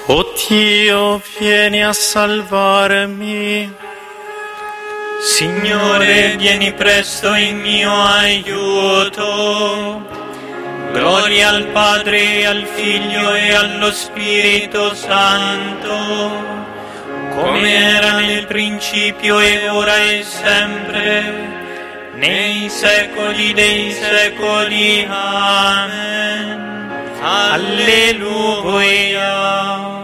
O Dio, vieni a salvarmi. Signore, vieni presto in mio aiuto. Gloria al Padre, e al Figlio e allo Spirito Santo, come era nel principio e ora e sempre, nei secoli dei secoli. Amen. Alleluia.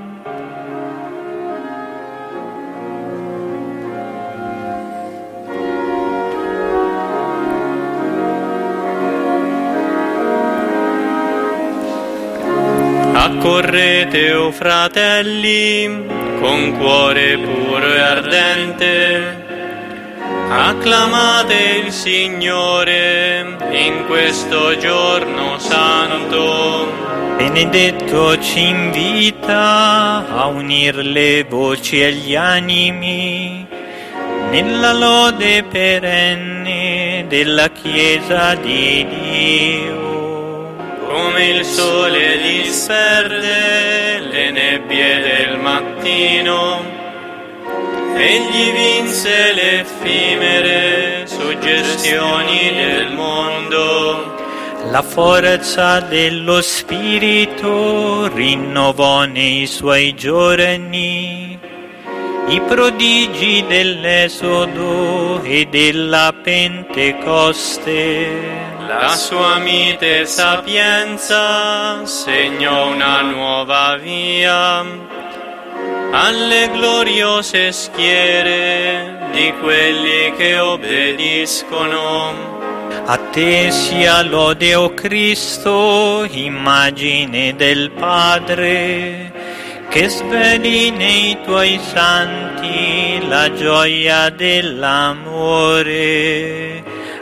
Accorrete, o fratelli, con cuore puro e ardente, acclamate il Signore in questo giorno santo. Benedetto ci invita a unir le voci e gli animi nella lode perenne della Chiesa di Dio. Come il sole disperde le nebbie del mattino, egli vinse le effimere suggestioni del mondo. La forza dello Spirito rinnovò nei suoi giorni i prodigi dell'Esodo e della Pentecoste. La sua mite sapienza segnò una nuova via alle gloriose schiere di quelli che obbediscono. A te sia lode, o Cristo, immagine del Padre, che sveli nei tuoi santi la gioia dell'amore.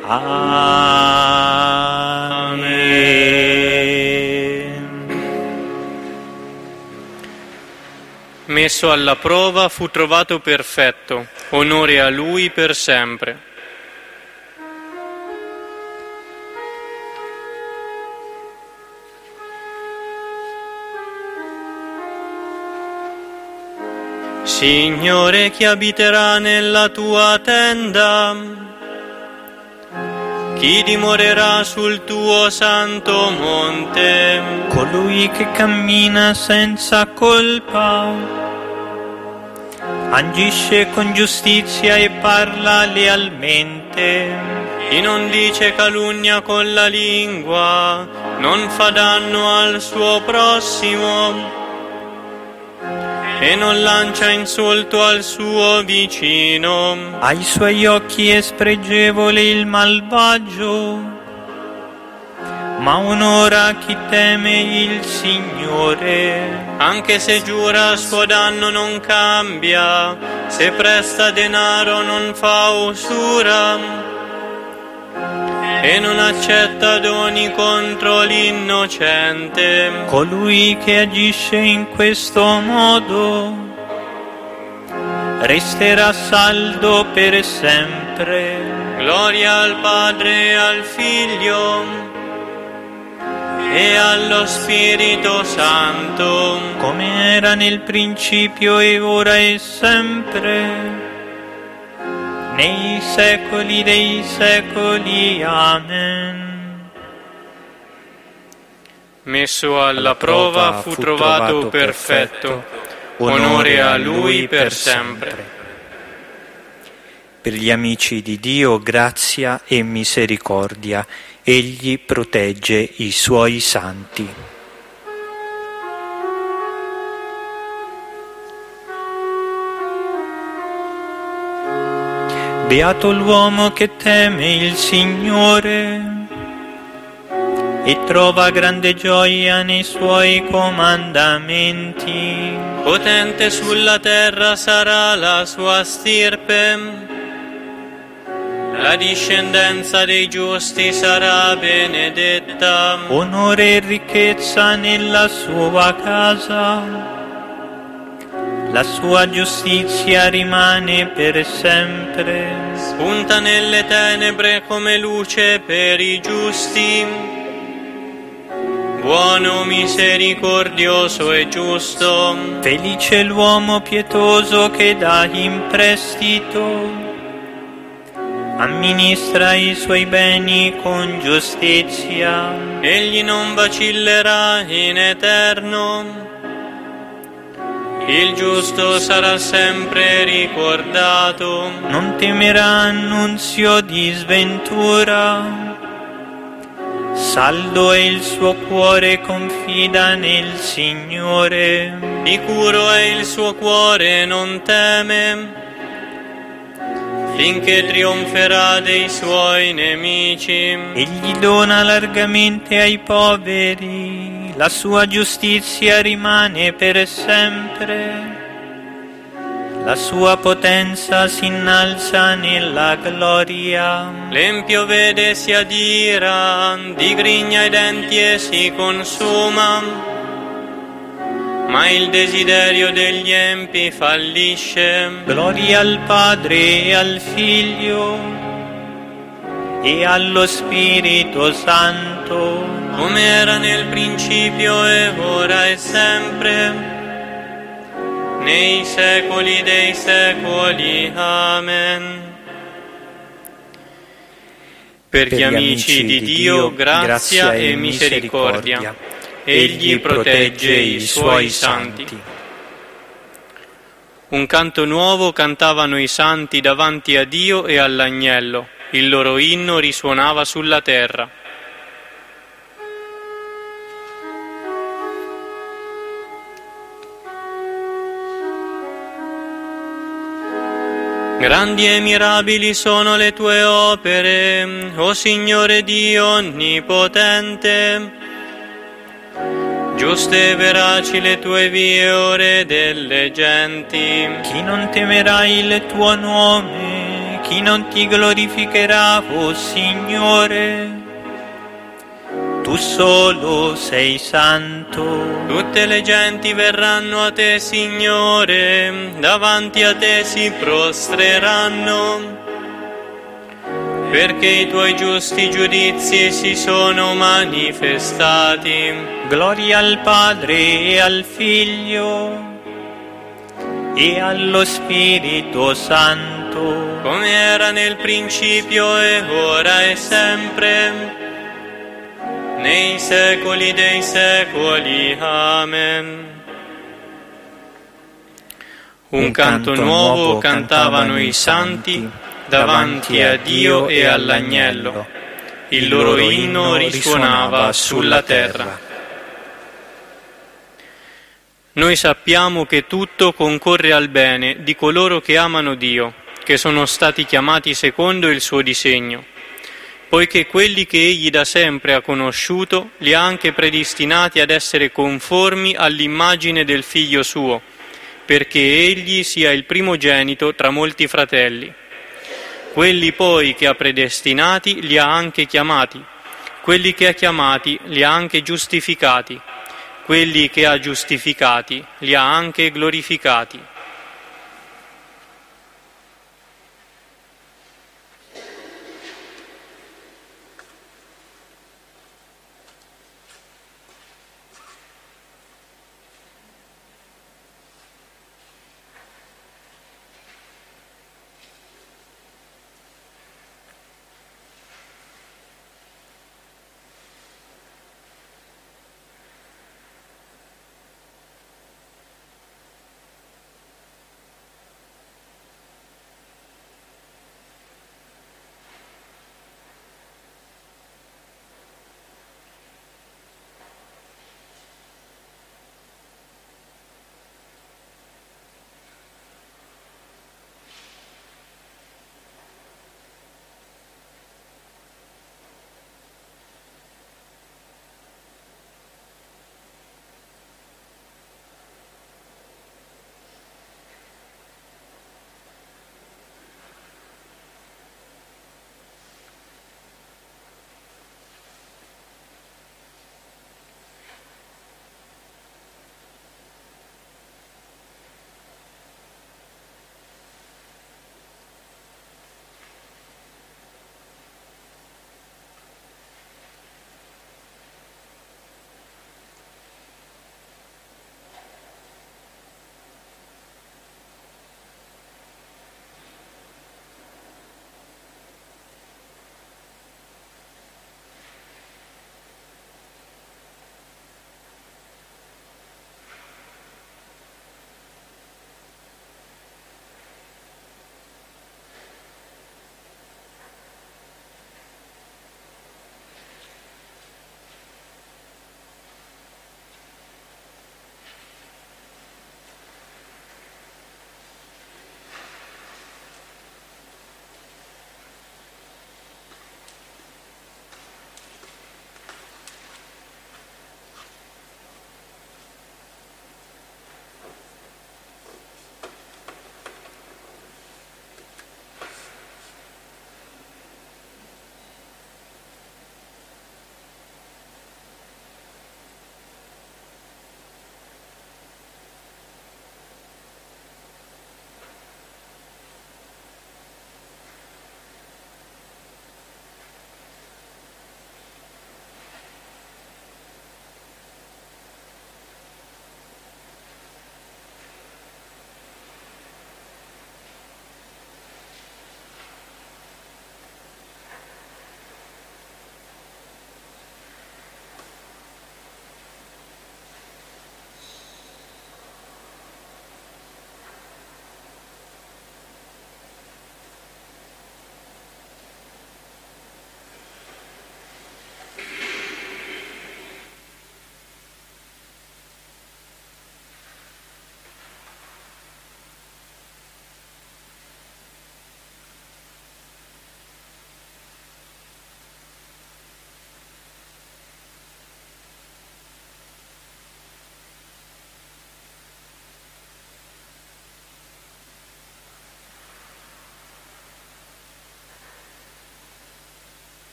Amen. Messo alla prova fu trovato perfetto, onore a Lui per sempre. Signore, chi abiterà nella tua tenda? Chi dimorerà sul tuo santo monte? Colui che cammina senza colpa, agisce con giustizia e parla lealmente. Chi non dice calunnia con la lingua, non fa danno al suo prossimo e non lancia insulto al suo vicino. Ai suoi occhi è spregevole il malvagio, ma onora chi teme il Signore. Anche se giura a suo danno non cambia, se presta denaro non fa usura e non accetta doni contro l'innocente. Colui che agisce in questo modo resterà saldo per sempre. Gloria al Padre e al Figlio e allo Spirito Santo, come era nel principio e ora e sempre, nei secoli dei secoli. Amen. Messo alla prova fu trovato perfetto, onore a Lui per sempre. Per gli amici di Dio, grazia e misericordia, Egli protegge i Suoi santi. Beato l'uomo che teme il Signore e trova grande gioia nei Suoi comandamenti. Potente sulla terra sarà la sua stirpe, la discendenza dei giusti sarà benedetta. Onore e ricchezza nella sua casa, la sua giustizia rimane per sempre. Spunta nelle tenebre come luce per i giusti, buono, misericordioso e giusto. Felice l'uomo pietoso che dà in prestito, amministra i suoi beni con giustizia. Egli non vacillerà in eterno. Il giusto sarà sempre ricordato. Non temerà annunzio di sventura. Saldo è il suo cuore, confida nel Signore. Sicuro è il suo cuore, non teme, finché trionferà dei suoi nemici. Egli dona largamente ai poveri, la sua giustizia rimane per sempre. La sua potenza si innalza nella gloria. L'empio vede si adira, digrigna i denti e si consuma, ma il desiderio degli empi fallisce. Gloria al Padre e al Figlio e allo Spirito Santo, come era nel principio e ora e sempre, nei secoli dei secoli. Amen. Per gli amici di Dio, grazia e misericordia. Egli protegge i suoi santi. Un canto nuovo cantavano i santi davanti a Dio e all'agnello. Il loro inno risuonava sulla terra. Grandi e mirabili sono le tue opere, o Signore Dio onnipotente. Giuste e veraci le tue vie, o Re delle genti. Chi non temerà il tuo nome, chi non ti glorificherà, o Signore? Tu solo sei santo. Tutte le genti verranno a te, Signore, davanti a te si prostreranno, perché i tuoi giusti giudizi si sono manifestati. Gloria al Padre e al Figlio e allo Spirito Santo, come era nel principio e ora e sempre, nei secoli dei secoli. Amen. Un canto nuovo cantavano i santi davanti a Dio e all'agnello. Il loro inno risuonava sulla terra. Noi sappiamo che tutto concorre al bene di coloro che amano Dio, che sono stati chiamati secondo il suo disegno, poiché quelli che Egli da sempre ha conosciuto li ha anche predestinati ad essere conformi all'immagine del Figlio suo, perché Egli sia il primogenito tra molti fratelli. Quelli poi che ha predestinati li ha anche chiamati, quelli che ha chiamati li ha anche giustificati, quelli che ha giustificati li ha anche glorificati.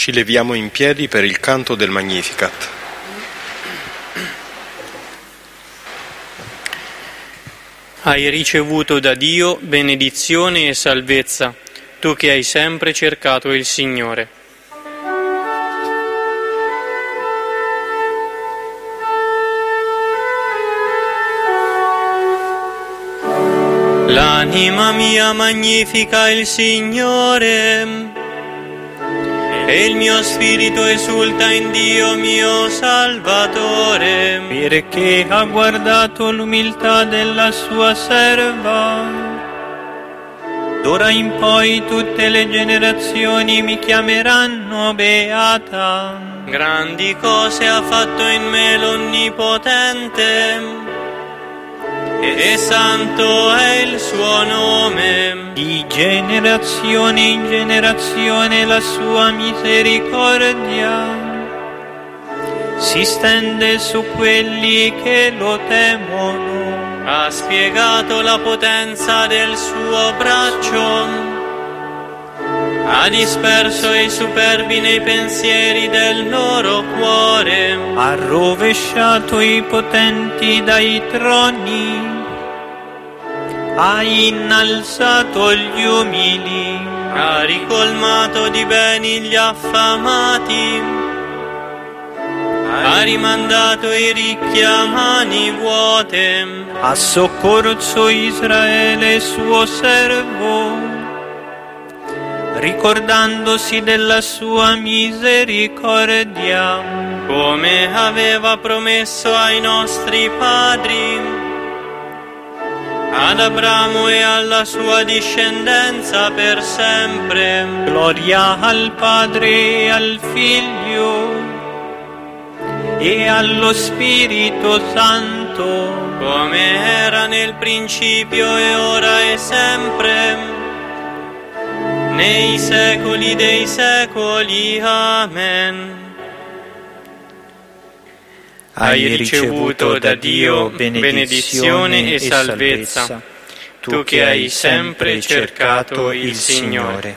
Ci leviamo in piedi per il canto del Magnificat. Hai ricevuto da Dio benedizione e salvezza, tu che hai sempre cercato il Signore. L'anima mia magnifica il Signore, e il mio spirito esulta in Dio mio Salvatore, perché ha guardato l'umiltà della sua serva. D'ora in poi tutte le generazioni mi chiameranno beata. Grandi cose ha fatto in me l'Onnipotente, e santo è il suo nome. Di generazione in generazione la sua misericordia si stende su quelli che lo temono. Ha spiegato la potenza del suo braccio, ha disperso i superbi nei pensieri del loro cuore. Ha rovesciato i potenti dai troni, ha innalzato gli umili, Ha ricolmato di beni gli affamati, ha rimandato i ricchi a mani vuote. ha soccorso Israele suo servo, ricordandosi della sua misericordia, Come aveva promesso ai nostri padri, ad Abramo e alla sua discendenza per sempre. gloria al Padre e al Figlio e allo Spirito Santo, Come era nel principio e ora e sempre, nei secoli dei secoli. Amen. hai ricevuto da Dio benedizione e salvezza, tu che hai sempre cercato il Signore.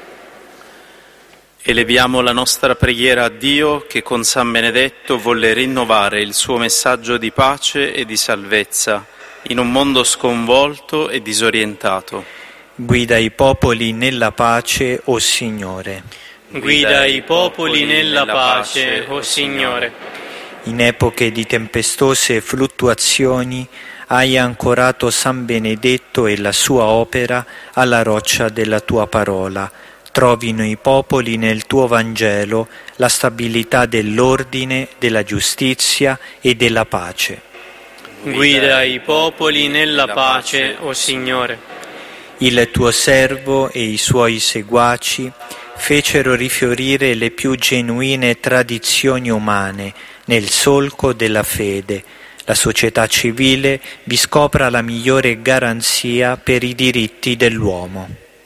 Eleviamo la nostra preghiera a Dio che con San Benedetto volle rinnovare il suo messaggio di pace e di salvezza in un mondo sconvolto e disorientato. Guida i popoli nella pace, o Signore. Guida i popoli nella pace, o Signore. In epoche di tempestose fluttuazioni hai ancorato San Benedetto e la sua opera alla roccia della tua parola. Trovino i popoli nel tuo Vangelo la stabilità dell'ordine, della giustizia e della pace. Guida i popoli nella pace, o Signore. Il tuo servo e i suoi seguaci fecero rifiorire le più genuine tradizioni umane nel solco della fede. La società civile vi scopra la migliore garanzia per i diritti dell'uomo.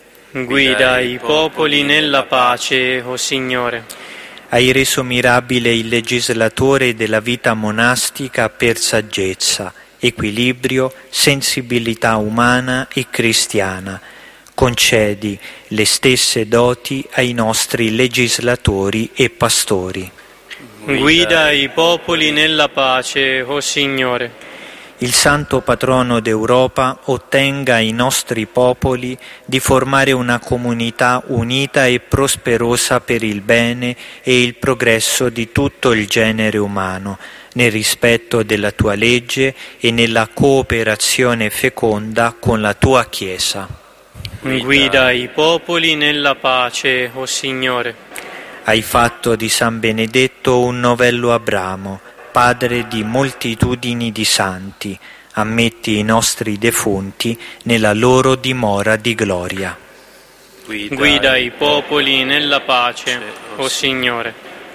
Guida i popoli nella pace, o Signore. Hai reso mirabile il legislatore della vita monastica per saggezza, equilibrio, sensibilità umana e cristiana. Concedi le stesse doti ai nostri legislatori e pastori. Guida i popoli nella pace, o Signore. Il Santo Patrono d'Europa ottenga ai nostri popoli di formare una comunità unita e prosperosa per il bene e il progresso di tutto il genere umano, nel rispetto della tua legge e nella cooperazione feconda con la tua Chiesa. Guida i popoli nella pace, o Signore. Hai fatto di San Benedetto un novello Abramo, padre di moltitudini di santi. Ammetti i nostri defunti nella loro dimora di gloria. Guida i popoli nella pace, o Signore.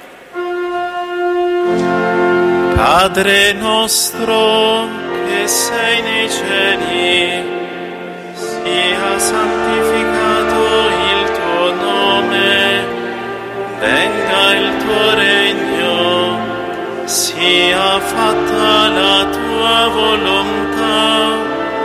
Padre nostro che sei nei cieli, sia santificato il tuo nome, venga il tuo regno, sia fatta la tua volontà,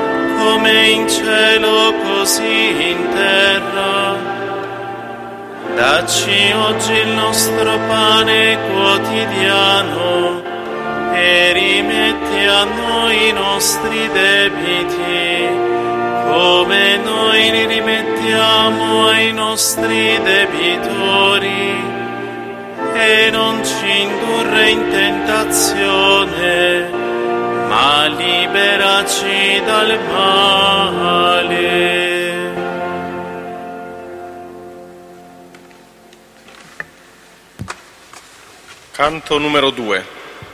come in cielo così in terra. Dacci oggi il nostro pane quotidiano e rimetti a noi i nostri debiti, come noi li rimettiamo ai nostri debitori, e non ci indurre in tentazione, ma liberaci dal male. Canto numero 2.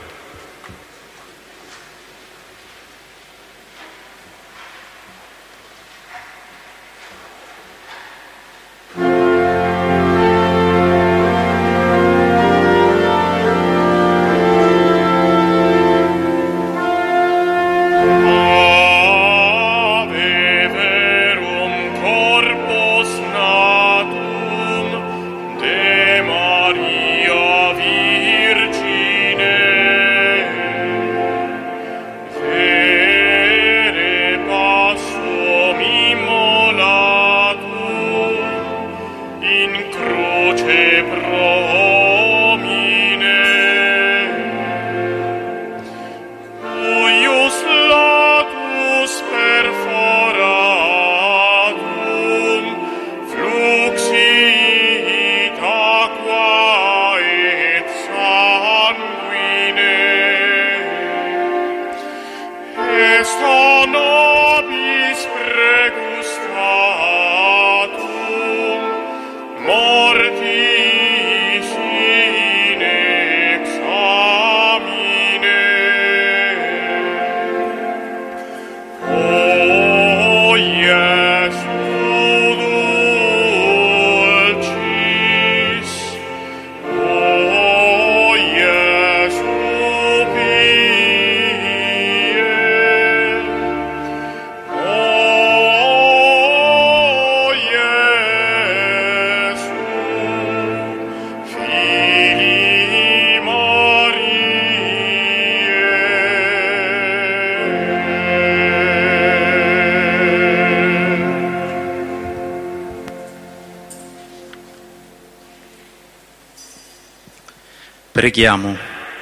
Preghiamo.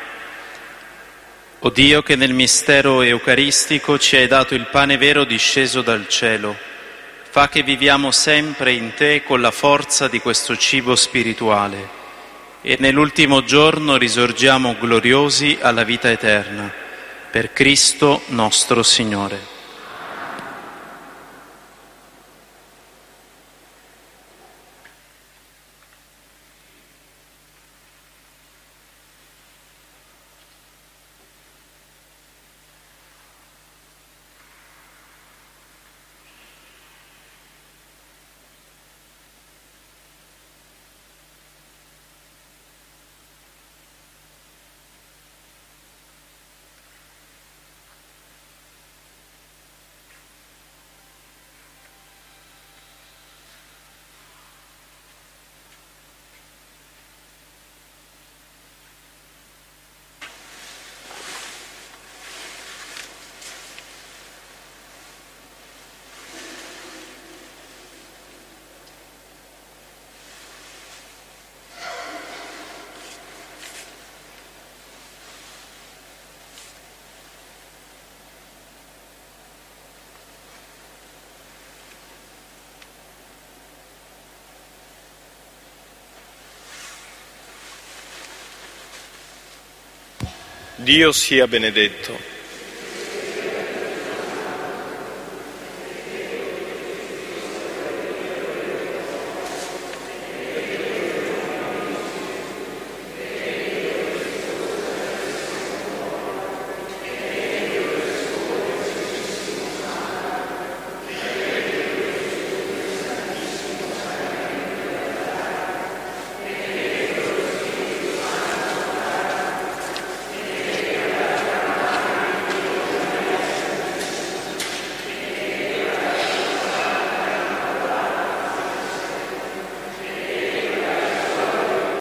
O Dio, che nel mistero eucaristico ci hai dato il pane vero disceso dal cielo, fa che viviamo sempre in Te con la forza di questo cibo spirituale e nell'ultimo giorno risorgiamo gloriosi alla vita eterna. Per Cristo nostro Signore. Dio sia benedetto.